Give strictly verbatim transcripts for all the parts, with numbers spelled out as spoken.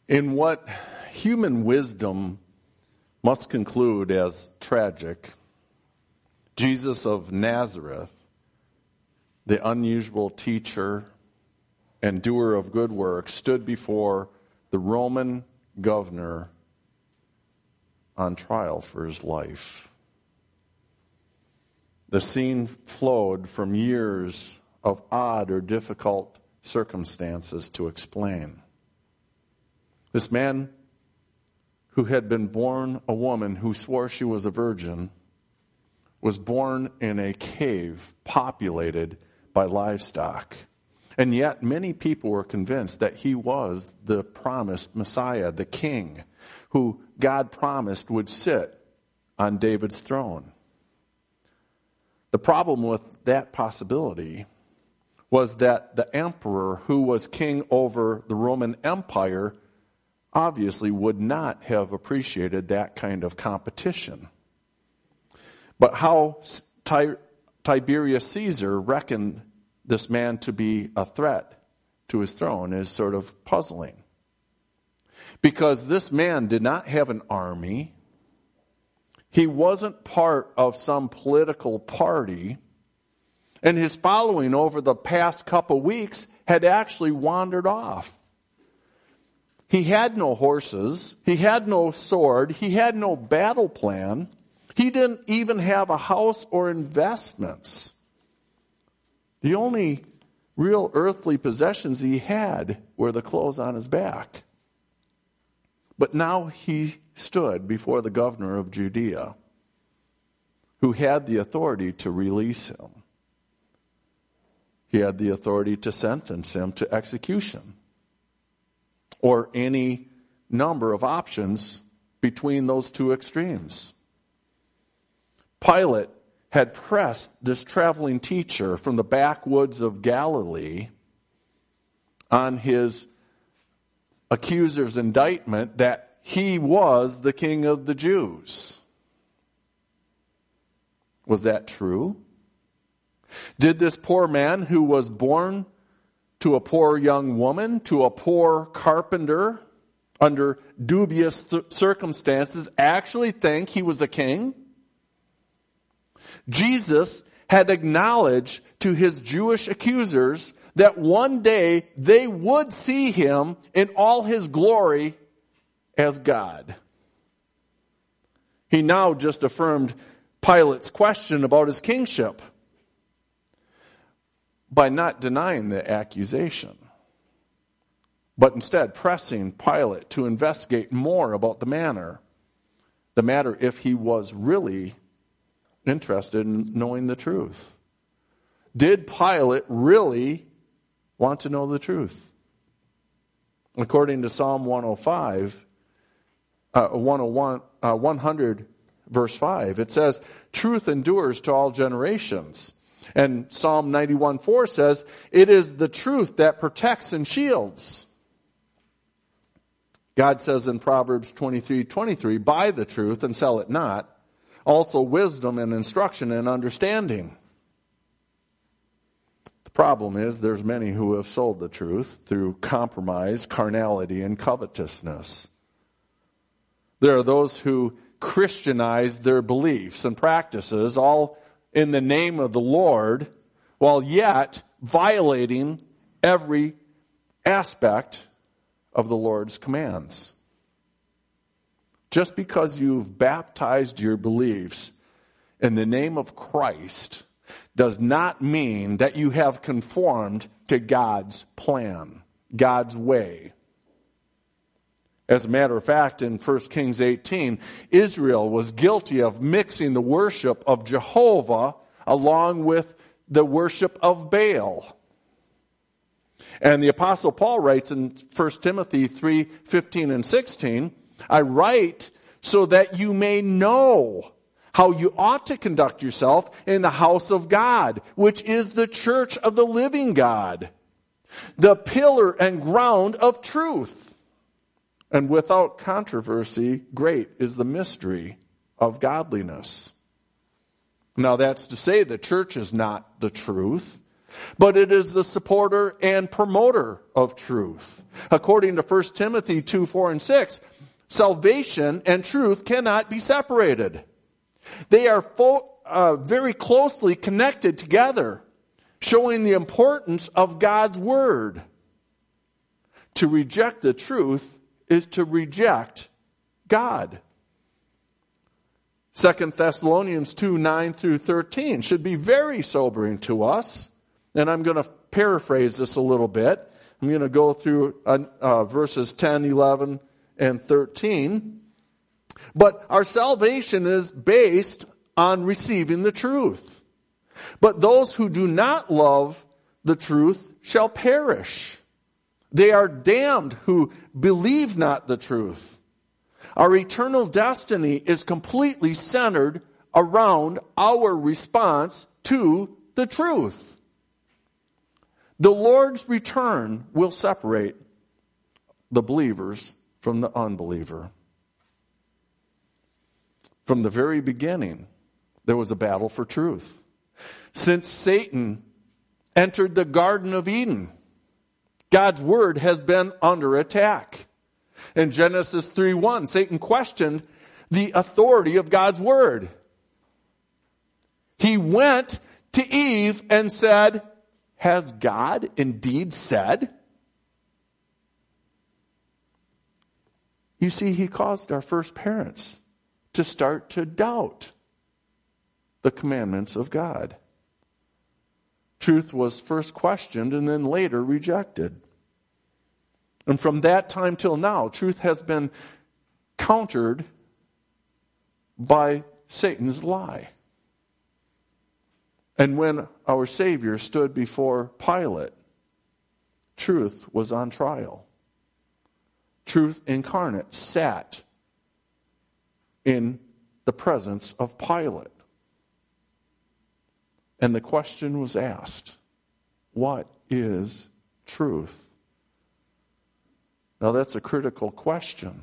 In what human wisdom must conclude as tragic, Jesus of Nazareth, the unusual teacher and doer of good works, stood before the Roman governor on trial for his life. The scene flowed from years of odd or difficult circumstances to explain. This man who had been born a woman who swore she was a virgin was born in a cave populated by livestock. And yet many people were convinced that he was the promised Messiah, the king, who God promised would sit on David's throne. The problem with that possibility was that the emperor who was king over the Roman Empire obviously would not have appreciated that kind of competition. But how Ty- Tiberius Caesar reckoned this man to be a threat to his throne is sort of puzzling. Because this man did not have an army. He wasn't part of some political party. And his following over the past couple weeks had actually wandered off. He had no horses. He had no sword. He had no battle plan. He didn't even have a house or investments. The only real earthly possessions he had were the clothes on his back. But now he stood before the governor of Judea, who had the authority to release him. He had the authority to sentence him to execution, or any number of options between those two extremes. Pilate had pressed this traveling teacher from the backwoods of Galilee on his accuser's indictment that he was the king of the Jews. Was that true? Did this poor man who was born to a poor young woman, to a poor carpenter, under dubious th- circumstances, actually think he was a king? Jesus had acknowledged to his Jewish accusers that one day they would see him in all his glory as God. He now just affirmed Pilate's question about his kingship by not denying the accusation, but instead pressing Pilate to investigate more about the matter, the matter if he was really interested in knowing the truth. Did Pilate really want to know the truth? According to Psalm one oh five, uh, one oh one, uh, one hundred, verse five, it says, "Truth endures to all generations." And Psalm ninety-one four says, "It is the truth that protects and shields." God says in Proverbs twenty-three twenty-three, "Buy the truth and sell it not. Also wisdom and instruction and understanding." The problem is there's many who have sold the truth through compromise, carnality, and covetousness. There are those who Christianize their beliefs and practices, all in the name of the Lord, while yet violating every aspect of the Lord's commands. Just because you've baptized your beliefs in the name of Christ does not mean that you have conformed to God's plan, God's way. As a matter of fact, in First Kings eighteen, Israel was guilty of mixing the worship of Jehovah along with the worship of Baal. And the Apostle Paul writes in First Timothy three fifteen and sixteen, "I write so that you may know how you ought to conduct yourself in the house of God, which is the church of the living God, the pillar and ground of truth. And without controversy, great is the mystery of godliness." Now that's to say the church is not the truth. but it is the supporter and promoter of truth. According to First Timothy two, four, and six, salvation and truth cannot be separated. They are fo- uh, very closely connected together, showing the importance of God's Word. To reject the truth is to reject God. Second Thessalonians two, nine through thirteen should be very sobering to us. And I'm going to paraphrase this a little bit. I'm going to go through uh, uh, verses ten, eleven, and thirteen. But our salvation is based on receiving the truth. But those who do not love the truth shall perish. They are damned who believe not the truth. Our eternal destiny is completely centered around our response to the truth. The Lord's return will separate the believers from the unbeliever. From the very beginning, there was a battle for truth. Since Satan entered the Garden of Eden, God's Word has been under attack. In Genesis three one, Satan questioned the authority of God's Word. He went to Eve and said, "Has God indeed said?" You see, he caused our first parents to start to doubt the commandments of God. Truth was first questioned and then later rejected. And from that time till now, truth has been countered by Satan's lie. And when our Savior stood before Pilate, truth was on trial. Truth incarnate sat in the presence of Pilate. And the question was asked, what is truth? Now that's a critical question.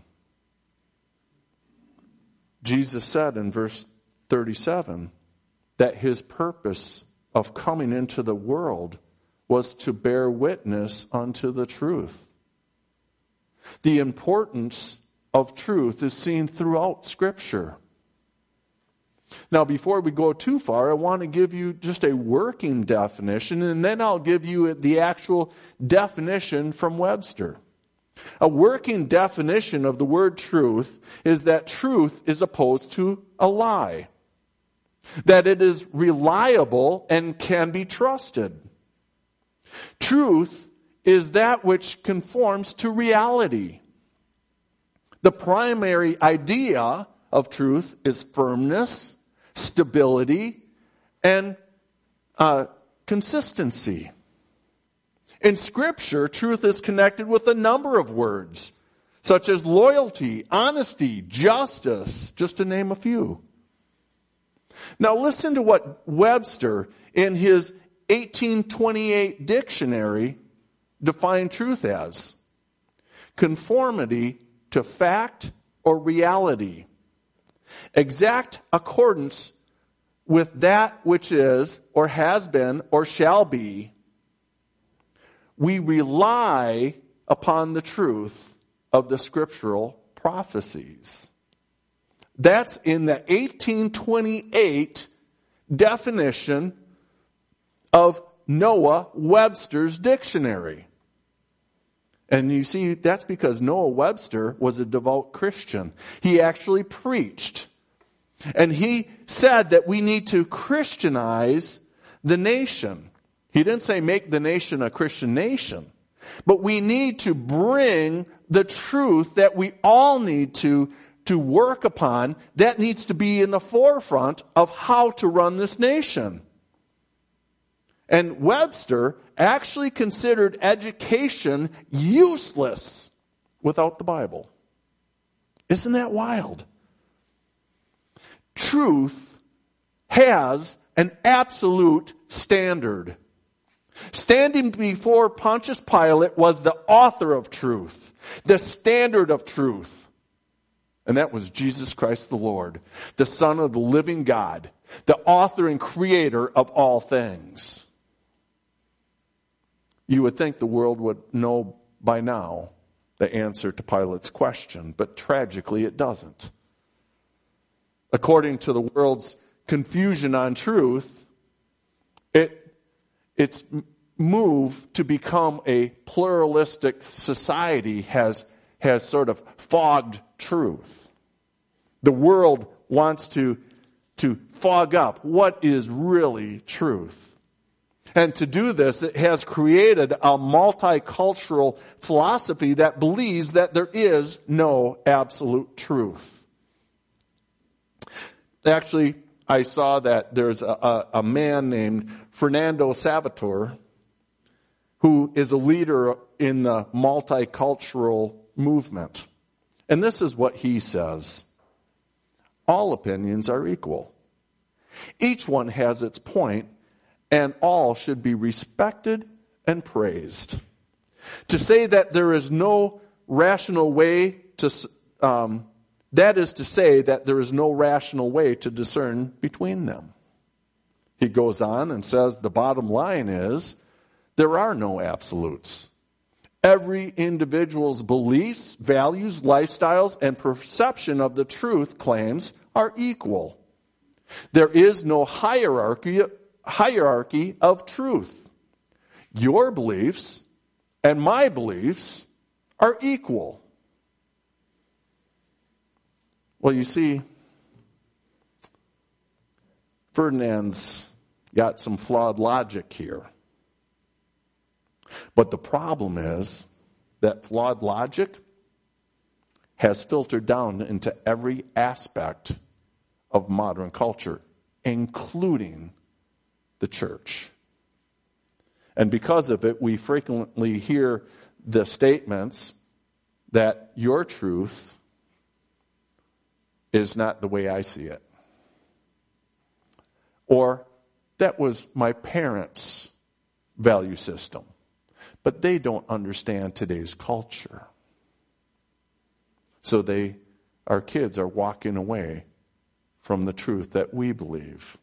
Jesus said in verse thirty-seven that his purpose of coming into the world was to bear witness unto the truth. The importance of truth is seen throughout Scripture. Now, before we go too far, I want to give you just a working definition, and then I'll give you the actual definition from Webster. A working definition of the word truth is that truth is opposed to a lie, that it is reliable and can be trusted. Truth is that which conforms to reality. The primary idea of truth is firmness, stability, and uh, consistency. In Scripture, truth is connected with a number of words, such as loyalty, honesty, justice, just to name a few. Now listen to what Webster, in his eighteen twenty-eight dictionary, defined truth as: conformity to fact or reality, exact accordance with that which is or has been or shall be. We rely upon the truth of the scriptural prophecies. That's in the eighteen twenty-eight definition of Noah Webster's dictionary. And you see, that's because Noah Webster was a devout Christian. He actually preached. And he said that we need to Christianize the nation. He didn't say make the nation a Christian nation. But we need to bring the truth that we all need to, to work upon. That needs to be in the forefront of how to run this nation. And Webster actually considered education useless without the Bible. Isn't that wild? Truth has an absolute standard. Standing before Pontius Pilate was the author of truth, the standard of truth. And that was Jesus Christ the Lord, the Son of the living God, the author and creator of all things. You would think the world would know by now the answer to Pilate's question, but tragically it doesn't. According to the world's confusion on truth, it its move to become a pluralistic society has has sort of fogged truth. The world wants to to fog up what is really truth. And to do this, it has created a multicultural philosophy that believes that there is no absolute truth. Actually, I saw that there's a, a, a man named Fernando Salvatore who is a leader in the multicultural movement. And this is what he says. All opinions are equal. Each one has its point, and all should be respected and praised. To say that there is no rational way to, um, that is to say that there is no rational way to discern between them. He goes on and says the bottom line is there are no absolutes. Every individual's beliefs, values, lifestyles, and perception of the truth claims are equal. There is no hierarchy hierarchy of truth. Your beliefs and my beliefs are equal. Well, you see, Ferdinand's got some flawed logic here. But the problem is that flawed logic has filtered down into every aspect of modern culture, including the church. And because of it, we frequently hear the statements that your truth is not the way I see it. Or that was my parents' value system. But they don't understand today's culture. So they, our kids are walking away from the truth that we believe.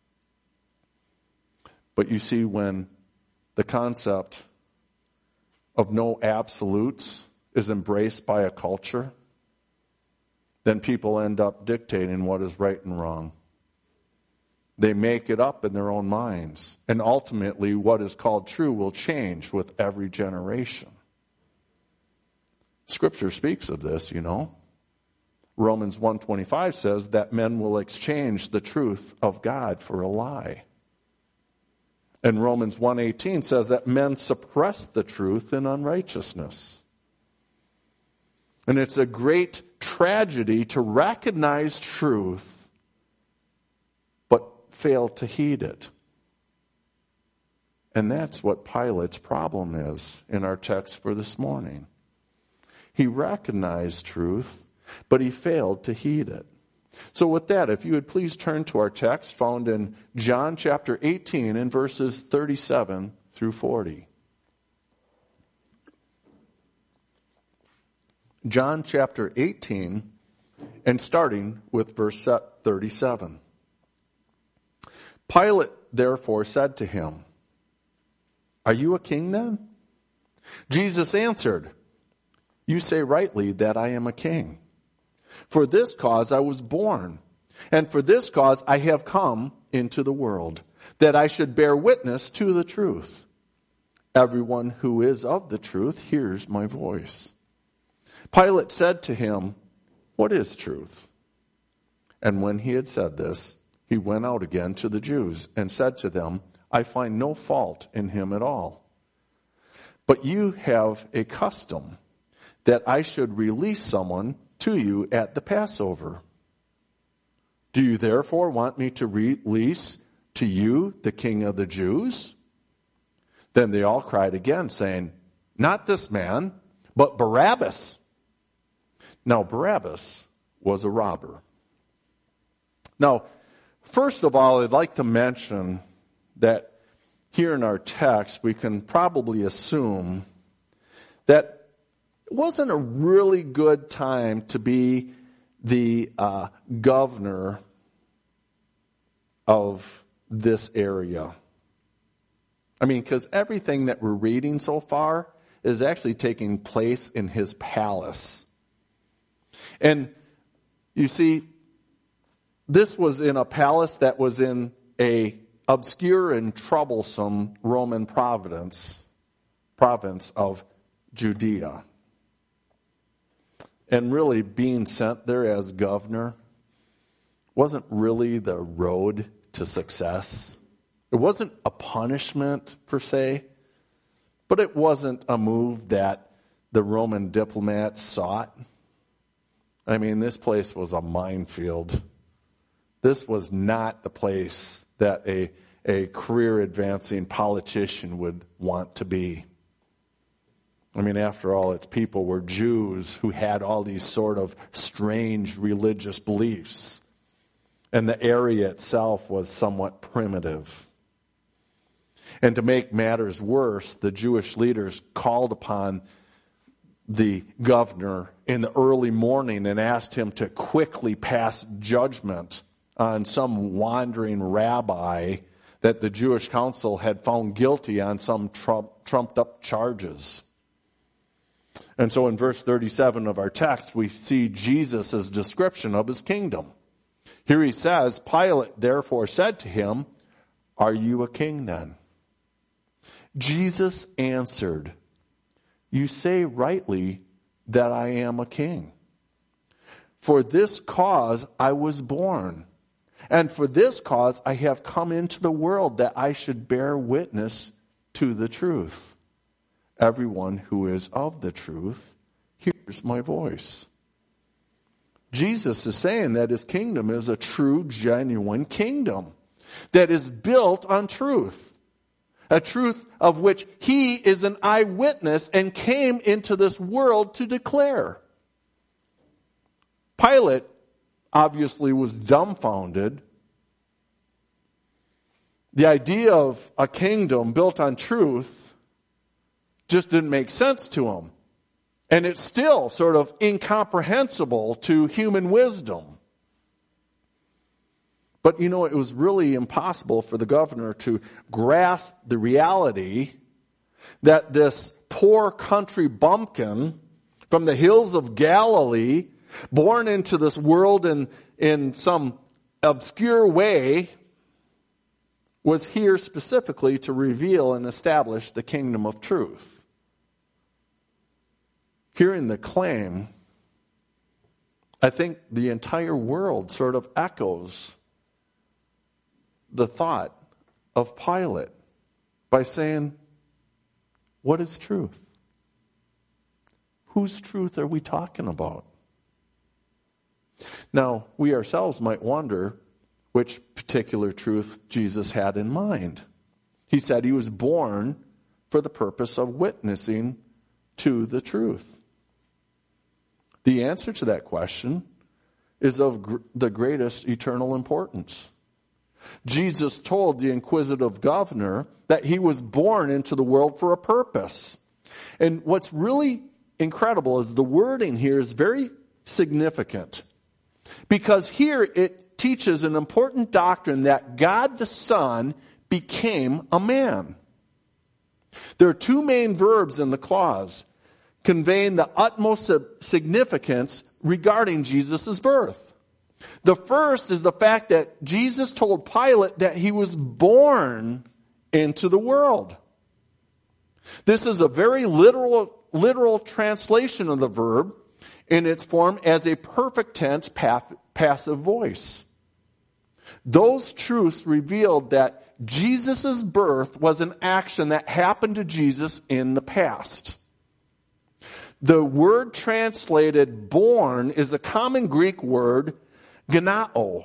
But you see, when the concept of no absolutes is embraced by a culture, then people end up dictating what is right and wrong. They make it up in their own minds. And ultimately, what is called true will change with every generation. Scripture speaks of this, you know. Romans one twenty-five says that men will exchange the truth of God for a lie. And Romans one eighteen says that men suppress the truth in unrighteousness. And it's a great tragedy to recognize truth, but fail to heed it. And that's what Pilate's problem is in our text for this morning. He recognized truth, but he failed to heed it. So with that, if you would please turn to our text found in John chapter eighteen and verses thirty-seven through forty. John chapter eighteen and starting with verse thirty-seven. Pilate therefore said to him, "Are you a king then?" Jesus answered, "You say rightly that I am a king. For this cause I was born, and for this cause I have come into the world, that I should bear witness to the truth. Everyone who is of the truth hears my voice." Pilate said to him, "What is truth?" And when he had said this, he went out again to the Jews and said to them, "I find no fault in him at all. But you have a custom that I should release someone to you at the Passover. Do you therefore want me to release to you the King of the Jews?" Then they all cried again, saying, "Not this man, but Barabbas." Now Barabbas was a robber. Now, first of all, I'd like to mention that here in our text, we can probably assume that it wasn't a really good time to be the uh, governor of this area. I mean, because everything that we're reading so far is actually taking place in his palace. And you see, this was in a palace that was in a obscure and troublesome Roman province, province of Judea. And really being sent there as governor wasn't really the road to success. It wasn't a punishment per se, but it wasn't a move that the Roman diplomats sought. I mean, this place was a minefield. This was not the place that a, a career-advancing politician would want to be. I mean, after all, its people were Jews who had all these sort of strange religious beliefs. And the area itself was somewhat primitive. And to make matters worse, the Jewish leaders called upon the governor in the early morning and asked him to quickly pass judgment on some wandering rabbi that the Jewish council had found guilty on some trump, trumped up charges. And so in verse thirty-seven of our text, we see Jesus' description of his kingdom. Here he says, Pilate therefore said to him, "Are you a king then?" Jesus answered, "You say rightly that I am a king. For this cause I was born, and for this cause I have come into the world, that I should bear witness to the truth. Everyone who is of the truth hears my voice." Jesus is saying that his kingdom is a true, genuine kingdom that is built on truth. A truth of which he is an eyewitness and came into this world to declare. Pilate obviously was dumbfounded. The idea of a kingdom built on truth just didn't make sense to him. And it's still sort of incomprehensible to human wisdom. But, you know, it was really impossible for the governor to grasp the reality that this poor country bumpkin from the hills of Galilee, born into this world in, in some obscure way, was here specifically to reveal and establish the kingdom of truth. Hearing the claim, I think the entire world sort of echoes the thought of Pilate by saying, what is truth? Whose truth are we talking about? Now, we ourselves might wonder which particular truth Jesus had in mind. He said he was born for the purpose of witnessing to the truth. The answer to that question is of gr- the greatest eternal importance. Jesus told the inquisitive governor that he was born into the world for a purpose. And what's really incredible is the wording here is very significant. Because here it teaches an important doctrine that God the Son became a man. There are two main verbs in the clause conveying the utmost significance regarding Jesus' birth. The first is the fact that Jesus told Pilate that he was born into the world. This is a very literal, literal translation of the verb in its form as a perfect tense passive voice. Those truths revealed that Jesus' birth was an action that happened to Jesus in the past. The word translated born is a common Greek word, genao.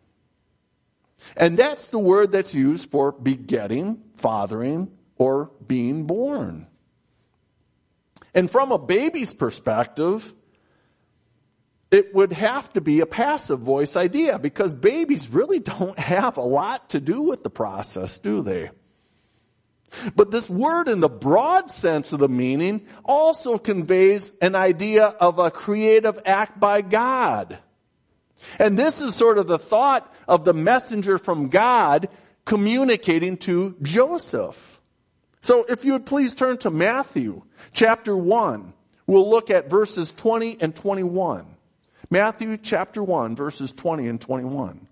And that's the word that's used for begetting, fathering, or being born. And from a baby's perspective, it would have to be a passive voice idea because babies really don't have a lot to do with the process, do they? But this word in the broad sense of the meaning also conveys an idea of a creative act by God. And this is sort of the thought of the messenger from God communicating to Joseph. So if you would please turn to Matthew chapter one. We'll look at verses twenty and twenty-one. Matthew chapter one, verses twenty and twenty-one.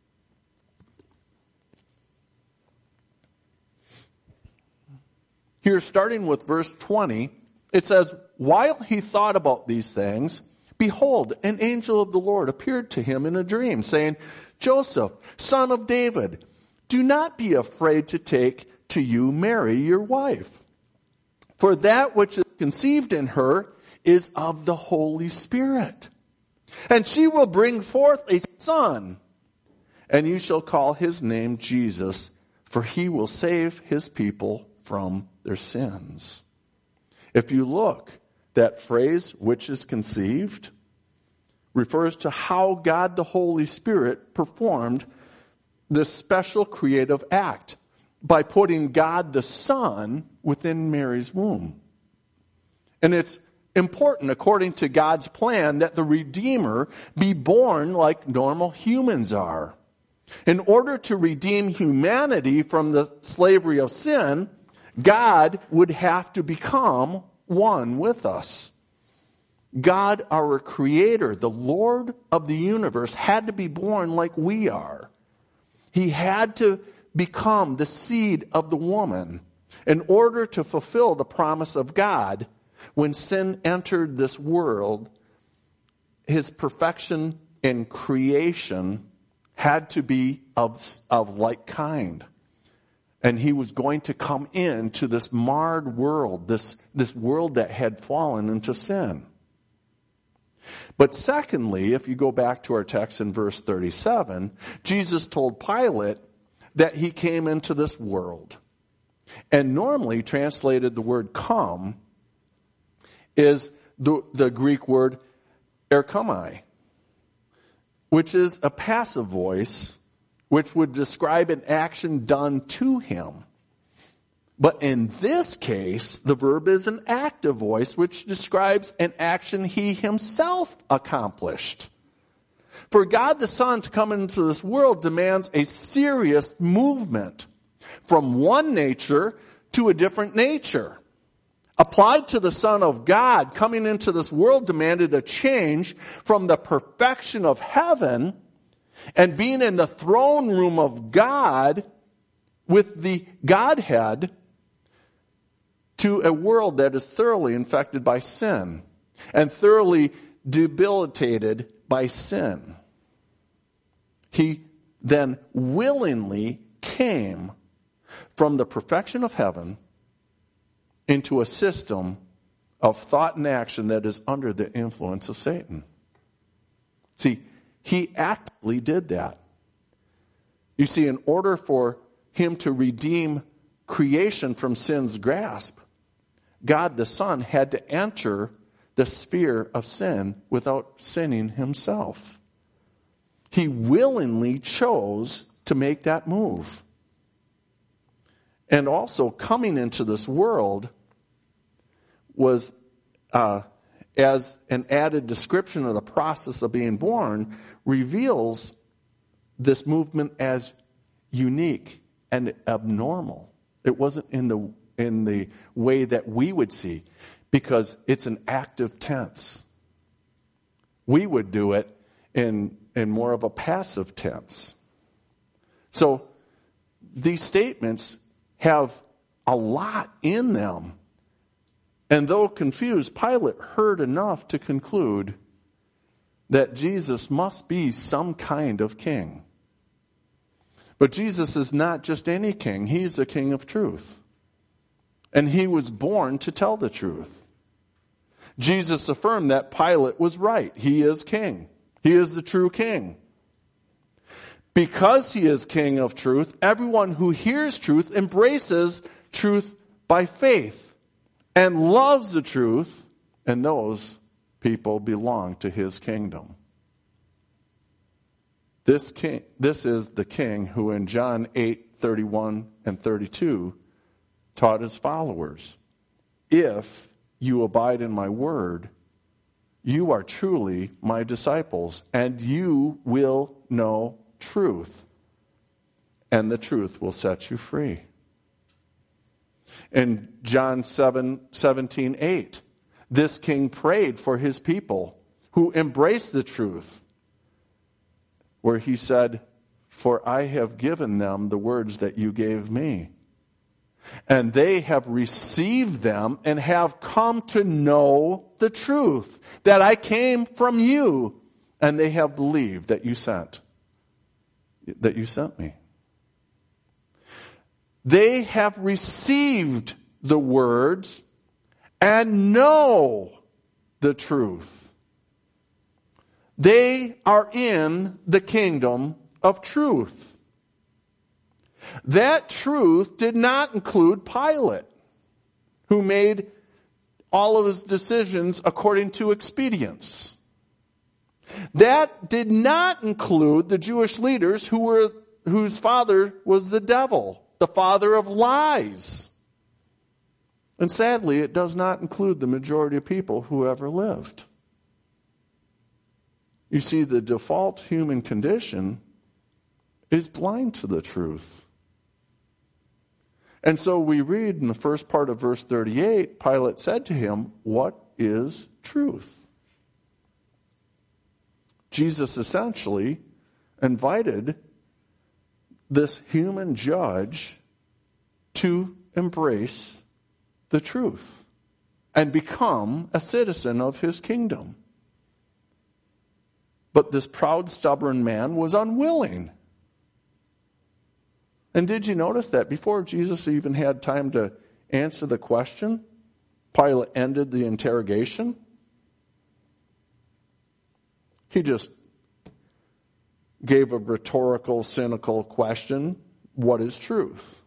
Here, starting with verse twenty, it says, "While he thought about these things, behold, an angel of the Lord appeared to him in a dream, saying, 'Joseph, son of David, do not be afraid to take to you Mary, your wife. For that which is conceived in her is of the Holy Spirit. And she will bring forth a son, and you shall call his name Jesus, for he will save his people from their sins.'" If you look, that phrase, "which is conceived," refers to how God the Holy Spirit performed this special creative act by putting God the Son within Mary's womb. And it's important, according to God's plan, that the Redeemer be born like normal humans are. In order to redeem humanity from the slavery of sin, God would have to become one with us. God, our Creator, the Lord of the universe, had to be born like we are. He had to become the seed of the woman in order to fulfill the promise of God. When sin entered this world, his perfection in creation had to be of, of like kind. And he was going to come into this marred world, this, this world that had fallen into sin. But secondly, if you go back to our text in verse thirty-seven, Jesus told Pilate that he came into this world. And normally translated the word come is the, the Greek word erchomai, which is a passive voice, which would describe an action done to him. But in this case, the verb is an active voice, which describes an action he himself accomplished. For God the Son to come into this world demands a serious movement from one nature to a different nature. Applied to the Son of God, coming into this world demanded a change from the perfection of heaven and being in the throne room of God with the Godhead to a world that is thoroughly infected by sin and thoroughly debilitated by sin. He then willingly came from the perfection of heaven into a system of thought and action that is under the influence of Satan. See, he actively did that. You see, in order for him to redeem creation from sin's grasp, God the Son had to enter the sphere of sin without sinning himself. He willingly chose to make that move. And also, coming into this world was, uh, as an added description of the process of being born, reveals this movement as unique and abnormal. It wasn't in the in the way that we would see, because it's an active tense. We would do it in in more of a passive tense. So these statements have a lot in them. And though confused, Pilate heard enough to conclude that Jesus must be some kind of king. But Jesus is not just any king. He's the King of truth. And he was born to tell the truth. Jesus affirmed that Pilate was right. He is king. He is the true king. Because he is king of truth, everyone who hears truth embraces truth by faith and loves the truth, and those people belong to his kingdom. This king, this is the king who in John eight, thirty-one and thirty-two taught his followers, "If you abide in my word, you are truly my disciples, and you will know truth, and the truth will set you free." In John seven, seventeen, eight, this king prayed for his people who embraced the truth, where he said, "For I have given them the words that you gave me, and they have received them and have come to know the truth, that I came from you, and they have believed that you sent, that you sent me." They have received the words and know the truth. They are in the kingdom of truth. That truth did not include Pilate, who made all of his decisions according to expedience. That did not include the Jewish leaders who were whose father was the devil, the father of lies. And sadly, it does not include the majority of people who ever lived. You see, the default human condition is blind to the truth. And so we read in the first part of verse thirty-eight, Pilate said to him, "What is truth?" Jesus essentially invited this human judge to embrace the truth and become a citizen of his kingdom. But this proud, stubborn man was unwilling. And did you notice that before Jesus even had time to answer the question, Pilate ended the interrogation? He just gave a rhetorical, cynical question: what is truth?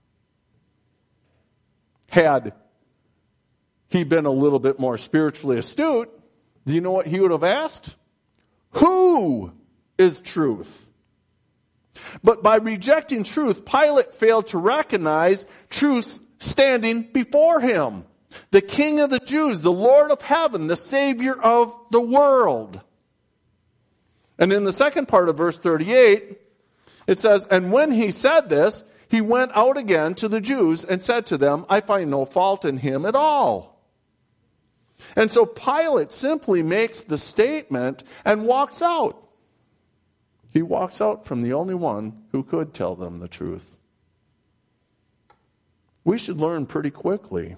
Had he been a little bit more spiritually astute, do you know what he would have asked? Who is truth? But by rejecting truth, Pilate failed to recognize truth standing before him. The King of the Jews, the Lord of heaven, the Savior of the world. And in the second part of verse thirty-eight, it says, "And when he said this, he went out again to the Jews and said to them, I find no fault in him at all." And so Pilate simply makes the statement and walks out. He walks out from the only one who could tell them the truth. We should learn pretty quickly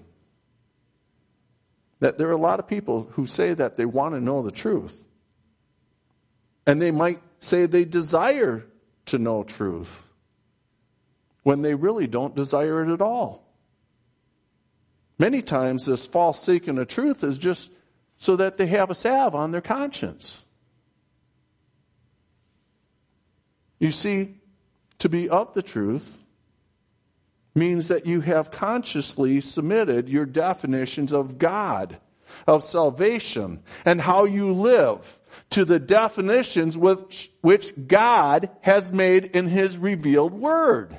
that there are a lot of people who say that they want to know the truth. And they might say they desire to know truth when they really don't desire it at all. Many times this false seeking of truth is just so that they have a salve on their conscience. You see, to be of the truth means that you have consciously submitted your definitions of God, of salvation, and how you live to the definitions with which God has made in His revealed Word.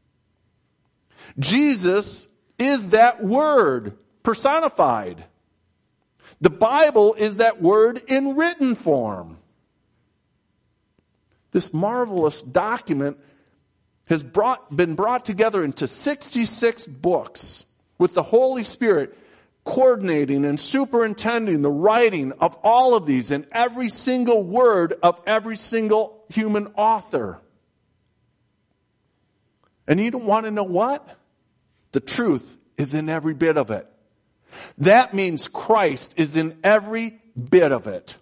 Jesus is that Word personified. The Bible is that Word in written form. This marvelous document has brought, been brought together into sixty-six books with the Holy Spirit coordinating and superintending the writing of all of these and every single word of every single human author. And you don't want to know what? The truth is in every bit of it. That means Christ is in every bit of it.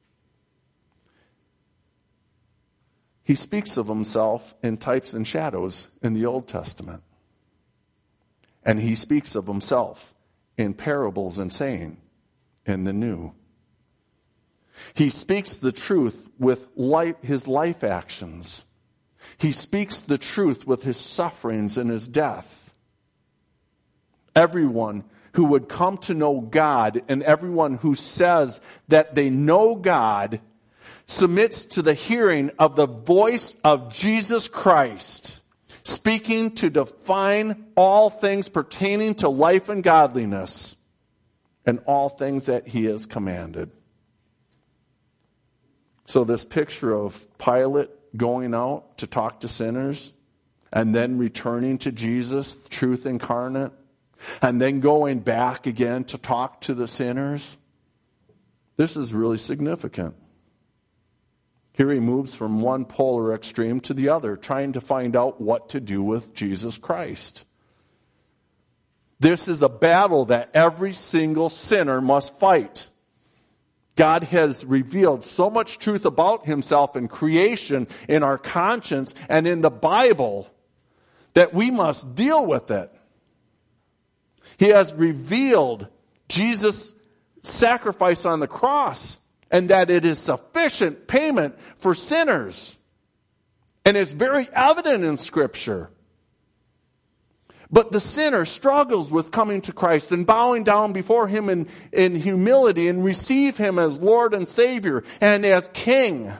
He speaks of himself in types and shadows in the Old Testament. And he speaks of himself in parables and saying in the New. He speaks the truth with life, his life actions. He speaks the truth with his sufferings and his death. Everyone who would come to know God and everyone who says that they know God submits to the hearing of the voice of Jesus Christ, speaking to define all things pertaining to life and godliness and all things that he has commanded. So this picture of Pilate going out to talk to sinners and then returning to Jesus, truth incarnate, and then going back again to talk to the sinners. This is really significant. Here he moves from one polar extreme to the other, trying to find out what to do with Jesus Christ. This is a battle that every single sinner must fight. God has revealed so much truth about himself in creation, in our conscience, and in the Bible that we must deal with it. He has revealed Jesus' sacrifice on the cross and that it is sufficient payment for sinners. And it's very evident in Scripture. But the sinner struggles with coming to Christ and bowing down before him in, in humility and receive him as Lord and Savior and as King.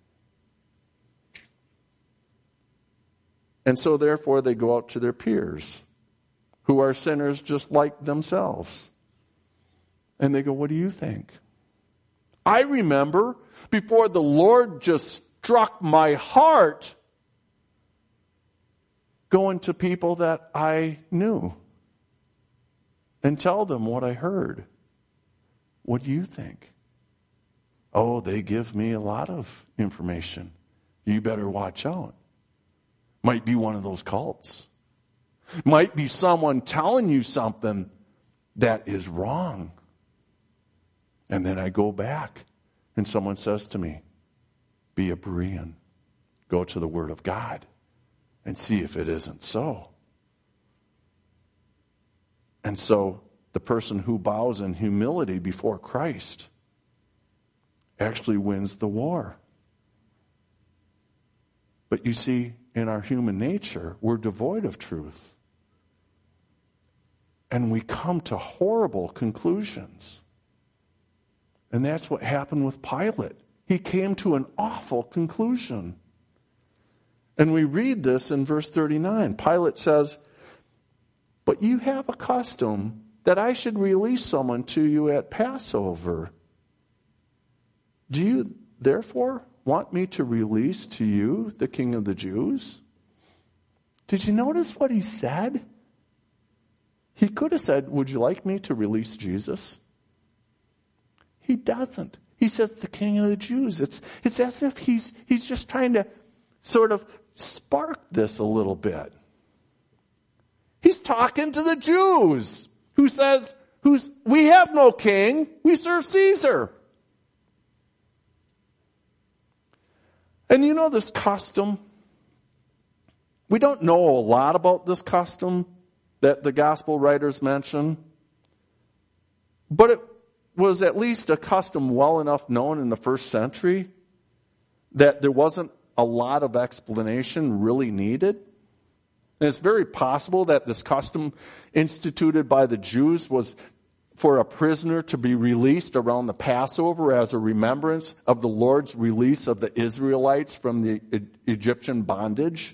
And so therefore they go out to their peers who are sinners just like themselves. And they go, what do you think? I remember before the Lord just struck my heart, going to people that I knew and tell them what I heard. What do you think? Oh, they give me a lot of information. You better watch out. Might be one of those cults. Might be someone telling you something that is wrong. And then I go back and someone says to me, be a Berean. Go to the Word of God and see if it isn't so. And so the person who bows in humility before Christ actually wins the war. But you see, in our human nature, we're devoid of truth. And we come to horrible conclusions. And that's what happened with Pilate. He came to an awful conclusion. And we read this in verse thirty-nine. Pilate says, but you have a custom that I should release someone to you at Passover. Do you therefore want me to release to you the King of the Jews? Did you notice what he said? He could have said, would you like me to release Jesus? He doesn't. He says the King of the Jews. It's, it's as if he's, he's just trying to sort of spark this a little bit. He's talking to the Jews who says, who's, we have no king, we serve Caesar. And you know this custom? We don't know a lot about this custom that the gospel writers mention, but it was at least a custom well enough known in the first century that there wasn't a lot of explanation really needed. And it's very possible that this custom instituted by the Jews was for a prisoner to be released around the Passover as a remembrance of the Lord's release of the Israelites from the Egyptian bondage.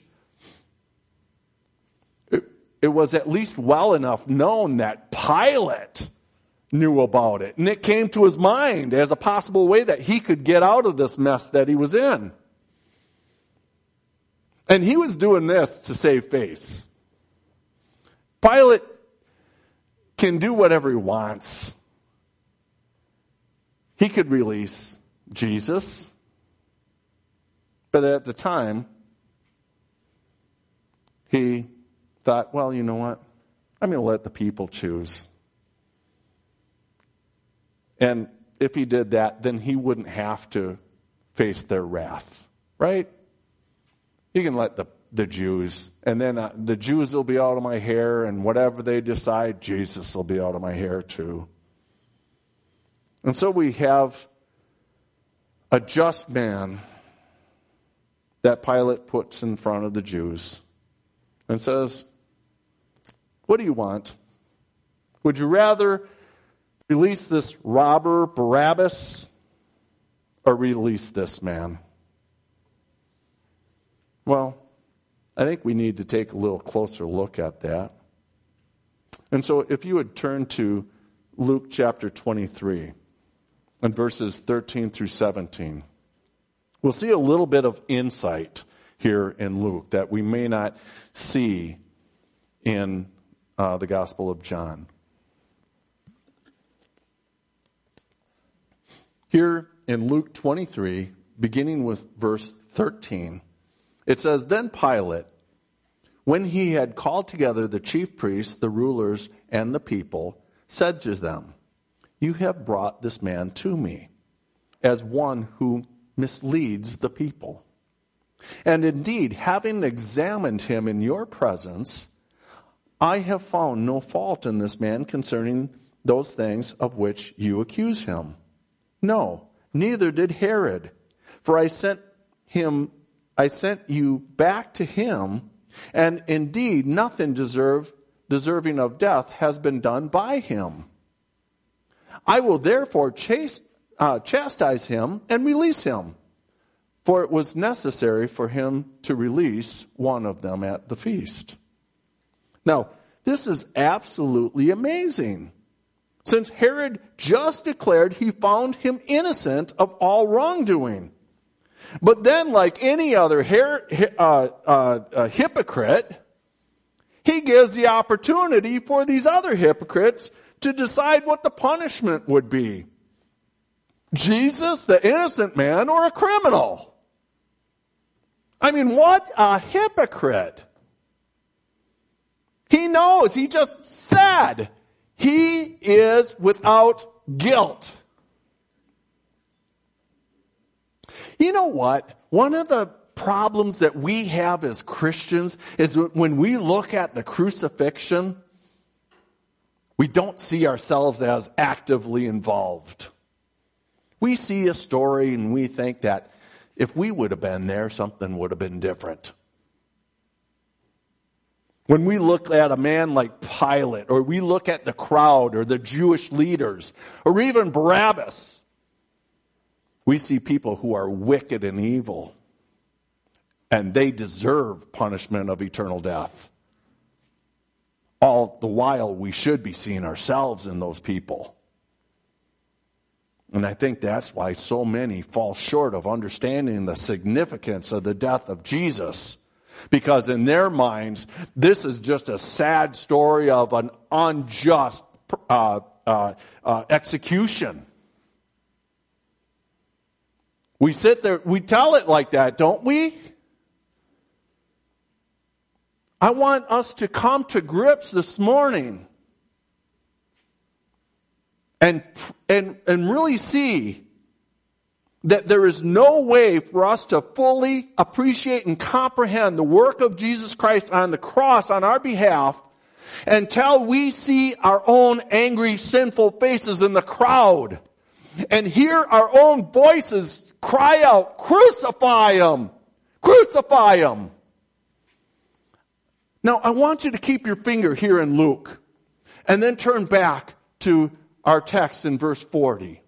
It, it was at least well enough known that Pilate knew about it. And it came to his mind as a possible way that he could get out of this mess that he was in. And he was doing this to save face. Pilate can do whatever he wants. He could release Jesus. But at the time, he thought, well, you know what? I'm going to let the people choose. And if he did that, then he wouldn't have to face their wrath, right? He can let the, the Jews, and then uh, the Jews will be out of my hair, and whatever they decide, Jesus will be out of my hair too. And so we have a just man that Pilate puts in front of the Jews and says, what do you want? Would you rather release this robber Barabbas or release this man? Well, I think we need to take a little closer look at that. And so if you would turn to Luke chapter twenty-three and verses thirteen through seventeen, we'll see a little bit of insight here in Luke that we may not see in uh, the Gospel of John. Here in Luke twenty-three, beginning with verse thirteen, it says, "Then Pilate, when he had called together the chief priests, the rulers, and the people, said to them, 'You have brought this man to me as one who misleads the people. And indeed, having examined him in your presence, I have found no fault in this man concerning those things of which you accuse him. No, neither did Herod, for I sent him, I sent you back to him, and indeed nothing deserve, deserving of death has been done by him. I will therefore chase, uh, chastise him and release him, for it was necessary for him to release one of them at the feast.'" Now, this is absolutely amazing, since Herod just declared he found him innocent of all wrongdoing. But then, like any other her- uh, uh, uh, hypocrite, he gives the opportunity for these other hypocrites to decide what the punishment would be. Jesus, the innocent man, or a criminal? I mean, what a hypocrite. He knows, he just said, he is without guilt. You know what? One of the problems that we have as Christians is when we look at the crucifixion, we don't see ourselves as actively involved. We see a story and we think that if we would have been there, something would have been different. When we look at a man like Pilate, or we look at the crowd, or the Jewish leaders, or even Barabbas, we see people who are wicked and evil, and they deserve punishment of eternal death. All the while, we should be seeing ourselves in those people. And I think that's why so many fall short of understanding the significance of the death of Jesus. Because in their minds, this is just a sad story of an unjust uh, uh, uh, execution. We sit there, we tell it like that, don't we? I want us to come to grips this morning and and and really see that there is no way for us to fully appreciate and comprehend the work of Jesus Christ on the cross on our behalf until we see our own angry, sinful faces in the crowd and hear our own voices cry out, "Crucify him! Crucify him!" Now, I want you to keep your finger here in Luke and then turn back to our text in verse forty.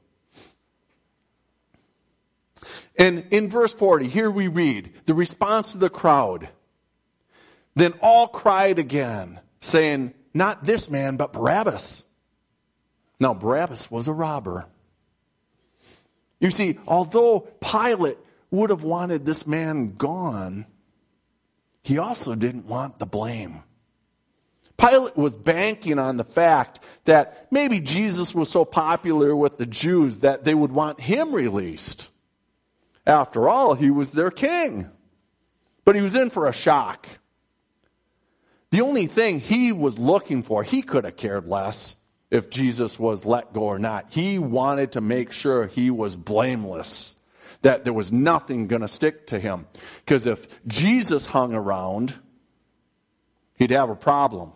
And in verse forty, here we read the response of the crowd. "Then all cried again, saying, 'Not this man, but Barabbas.'" Now, Barabbas was a robber. You see, although Pilate would have wanted this man gone, he also didn't want the blame. Pilate was banking on the fact that maybe Jesus was so popular with the Jews that they would want him released. After all, he was their king. But he was in for a shock. The only thing he was looking for, he could have cared less if Jesus was let go or not. He wanted to make sure he was blameless, that there was nothing going to stick to him. Because if Jesus hung around, he'd have a problem.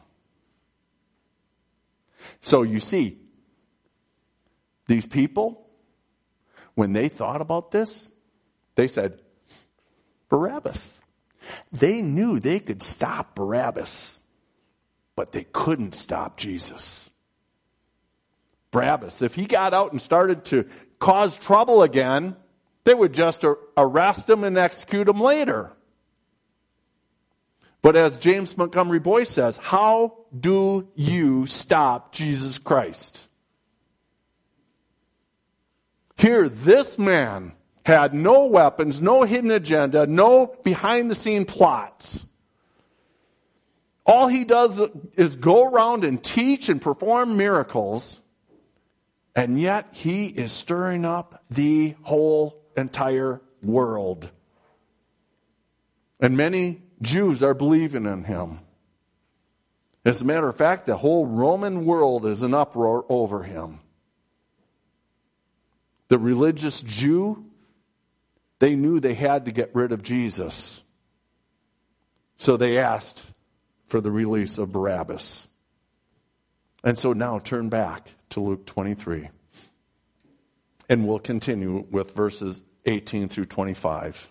So you see, these people, when they thought about this, they said, Barabbas. They knew they could stop Barabbas, but they couldn't stop Jesus. Barabbas, if he got out and started to cause trouble again, they would just arrest him and execute him later. But as James Montgomery Boyce says, how do you stop Jesus Christ? Here, this man had no weapons, no hidden agenda, no behind-the-scene plots. All he does is go around and teach and perform miracles, and yet he is stirring up the whole entire world. And many Jews are believing in him. As a matter of fact, the whole Roman world is in uproar over him. The religious Jew, they knew they had to get rid of Jesus. So they asked for the release of Barabbas. And so now turn back to Luke twenty-three. And we'll continue with verses eighteen through twenty-five.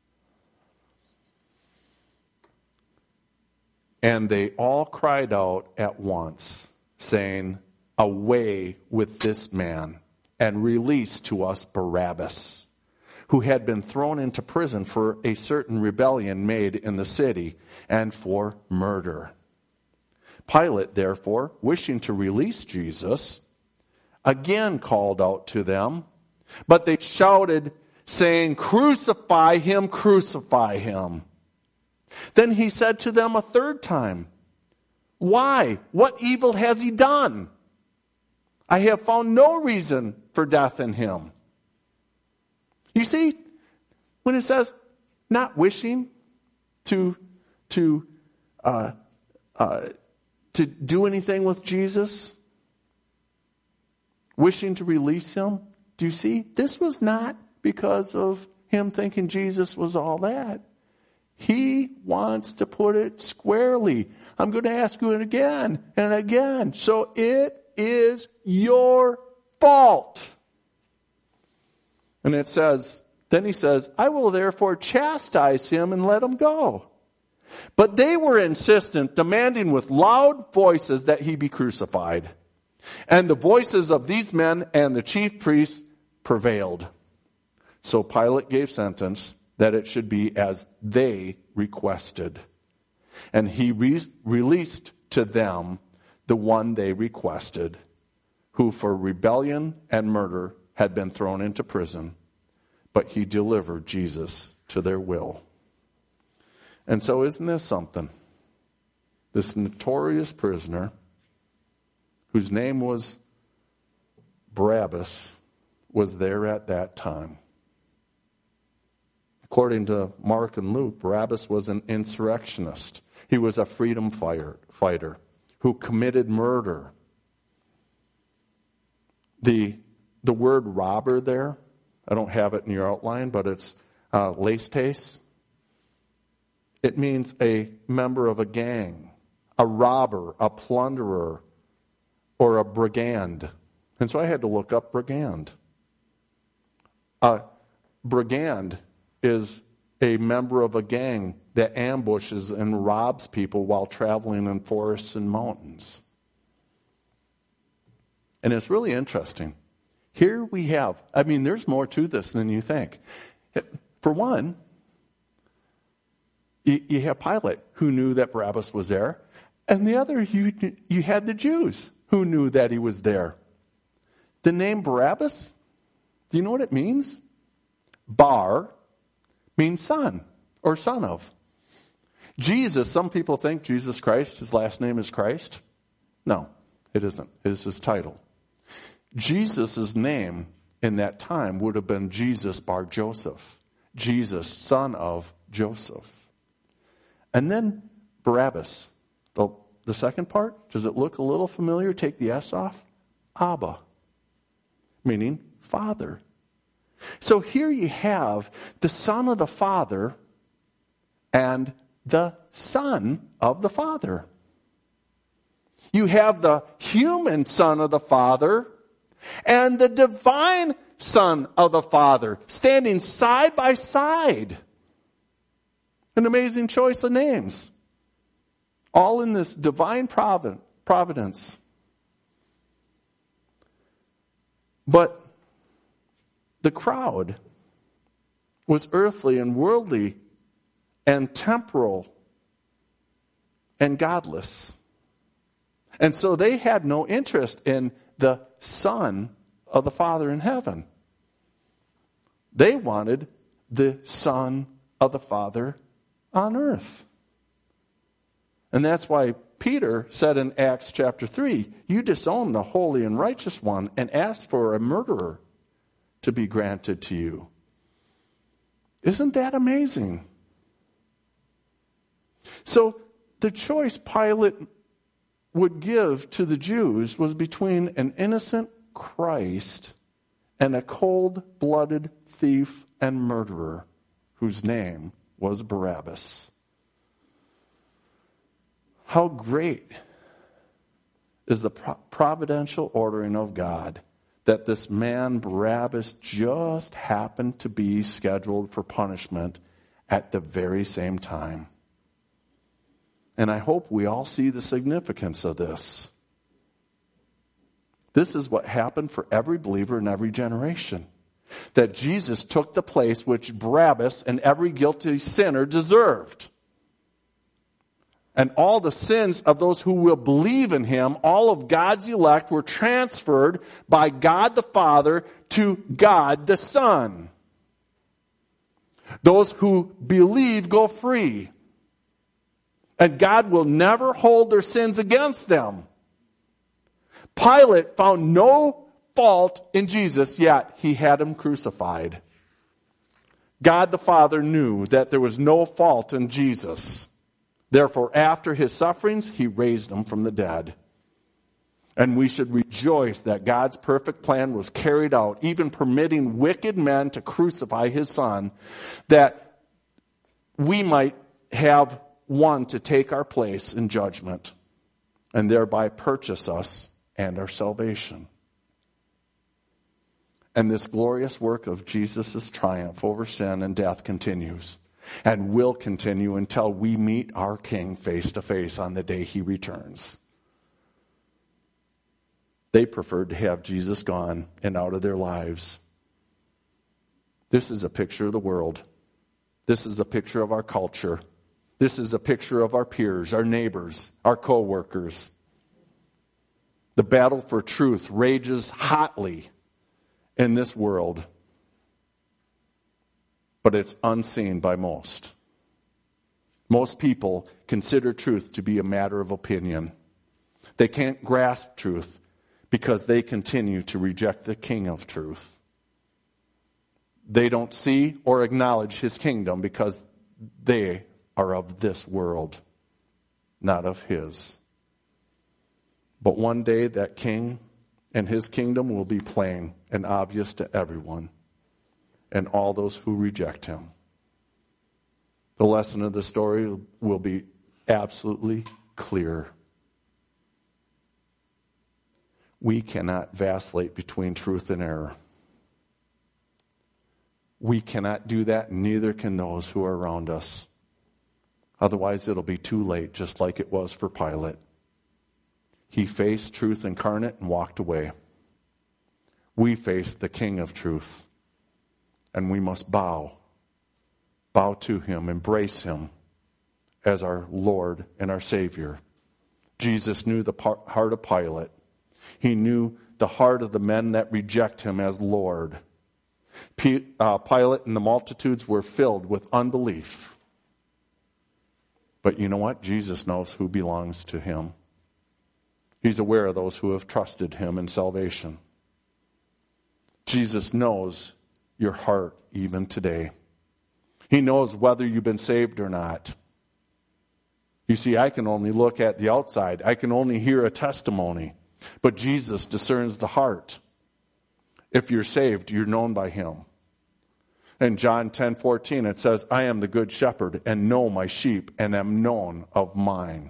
And they all cried out at once, saying, "Away with this man, and release to us Barabbas, who had been thrown into prison for a certain rebellion made in the city, and for murder." Pilate, therefore, wishing to release Jesus, again called out to them, but they shouted, saying, "Crucify him, crucify him." Then he said to them a third time, "Why? What evil has he done? I have found no reason for death in him." You see, when it says not wishing to to uh, uh, to do anything with Jesus, wishing to release him, do you see? This was not because of him thinking Jesus was all that. He wants to put it squarely. I'm going to ask you it again and again. So it is your fault. And it says, then he says, "I will therefore chastise him and let him go." But they were insistent, demanding with loud voices that he be crucified. And the voices of these men and the chief priests prevailed. So Pilate gave sentence that it should be as they requested. And he re- released to them the one they requested, who for rebellion and murder had been thrown into prison. But he delivered Jesus to their will. And so isn't this something? This notorious prisoner, whose name was Barabbas, was there at that time. According to Mark and Luke, Barabbas was an insurrectionist. He was a freedom fighter who committed murder. The, the word robber there, I don't have it in your outline, but it's uh, lestes. It means a member of a gang, a robber, a plunderer, or a brigand. And so I had to look up brigand. A brigand is a member of a gang that ambushes and robs people while traveling in forests and mountains. And it's really interesting. Here we have, I mean, there's more to this than you think. For one, you have Pilate, who knew that Barabbas was there. And the other, you, you had the Jews who knew that he was there. The name Barabbas, do you know what it means? Bar means son or son of. Jesus, some people think Jesus Christ, his last name is Christ. No, it isn't. It is his title. Jesus' name in that time would have been Jesus Bar Joseph. Jesus, son of Joseph. And then Barabbas. The, the second part, does it look a little familiar? Take the S off. Abba, meaning father. So here you have the son of the father and the son of the father. You have the human son of the father and the divine son of the father standing side by side. An amazing choice of names. All in this divine providence. But the crowd was earthly and worldly and temporal and godless. And so they had no interest in the Son of the Father in heaven. They wanted the Son of the Father on earth. And that's why Peter said in Acts chapter three, you disown the holy and righteous one and ask for a murderer to be granted to you. Isn't that amazing? So the choice Pilate would give to the Jews was between an innocent Christ and a cold-blooded thief and murderer whose name was Barabbas. How great is the providential ordering of God that this man Barabbas just happened to be scheduled for punishment at the very same time. And I hope we all see the significance of this. This is what happened for every believer in every generation. That Jesus took the place which Barabbas and every guilty sinner deserved. And all the sins of those who will believe in him, all of God's elect, were transferred by God the Father to God the Son. Those who believe go free. And God will never hold their sins against them. Pilate found no fault in Jesus, yet he had him crucified. God the Father knew that there was no fault in Jesus. Therefore, after his sufferings, he raised him from the dead. And we should rejoice that God's perfect plan was carried out, even permitting wicked men to crucify his Son, that we might have one to take our place in judgment and thereby purchase us and our salvation. And this glorious work of Jesus' triumph over sin and death continues and will continue until we meet our King face to face on the day he returns. They preferred to have Jesus gone and out of their lives. This is a picture of the world. This is a picture of our culture. This is a picture of our peers, our neighbors, our co-workers. The battle for truth rages hotly in this world, but it's unseen by most. Most people consider truth to be a matter of opinion. They can't grasp truth because they continue to reject the King of truth. They don't see or acknowledge his kingdom because they are of this world, not of his. But one day that king and his kingdom will be plain and obvious to everyone and all those who reject him. The lesson of the story will be absolutely clear. We cannot vacillate between truth and error. We cannot do that, neither can those who are around us. Otherwise, it'll be too late, just like it was for Pilate. He faced truth incarnate and walked away. We face the King of truth, and we must bow. Bow to him, embrace him as our Lord and our Savior. Jesus knew the heart of Pilate. He knew the heart of the men that reject him as Lord. Pilate and the multitudes were filled with unbelief. But you know what? Jesus knows who belongs to him. He's aware of those who have trusted him in salvation. Jesus knows your heart even today. He knows whether you've been saved or not. You see, I can only look at the outside. I can only hear a testimony. But Jesus discerns the heart. If you're saved, you're known by him. In John ten fourteen, it says, I am the good shepherd and know my sheep and am known of mine.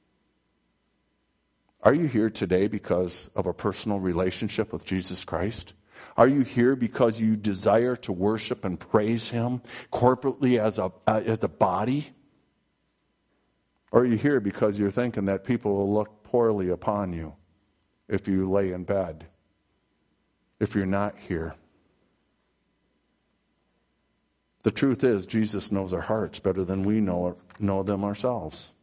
Are you here today because of a personal relationship with Jesus Christ? Are you here because you desire to worship and praise him corporately as a, uh, as a body? Or are you here because you're thinking that people will look poorly upon you if you lay in bed, if you're not here? The truth is, Jesus knows our hearts better than we know, know them ourselves.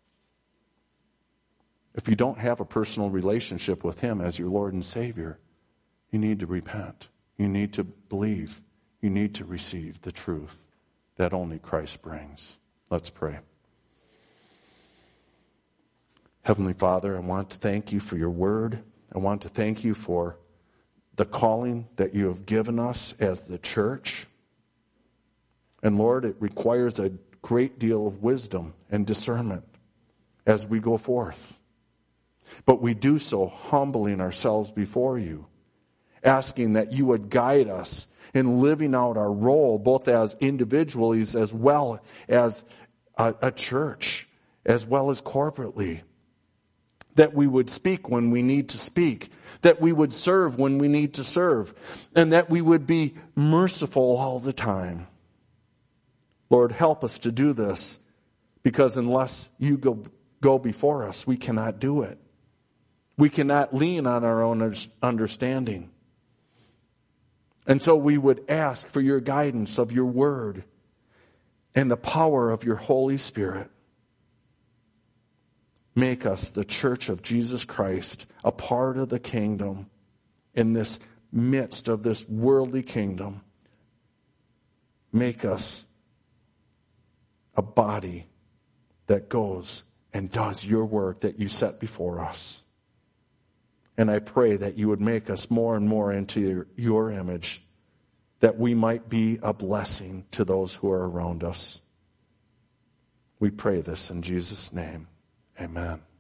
If you don't have a personal relationship with him as your Lord and Savior, you need to repent. You need to believe. You need to receive the truth that only Christ brings. Let's pray. Heavenly Father, I want to thank you for your word. I want to thank you for the calling that you have given us as the church. And Lord, it requires a great deal of wisdom and discernment as we go forth. But we do so humbling ourselves before you, asking that you would guide us in living out our role, both as individuals as well as a, a church, as well as corporately. That we would speak when we need to speak, that we would serve when we need to serve, and that we would be merciful all the time. Lord, help us to do this, because unless you go, go before us, we cannot do it. We cannot lean on our own understanding. And so we would ask for your guidance of your word and the power of your Holy Spirit. Make us the church of Jesus Christ, a part of the kingdom in this midst of this worldly kingdom. Make us a body that goes and does your work that you set before us. And I pray that you would make us more and more into your, your image, that we might be a blessing to those who are around us. We pray this in Jesus' name. Amen.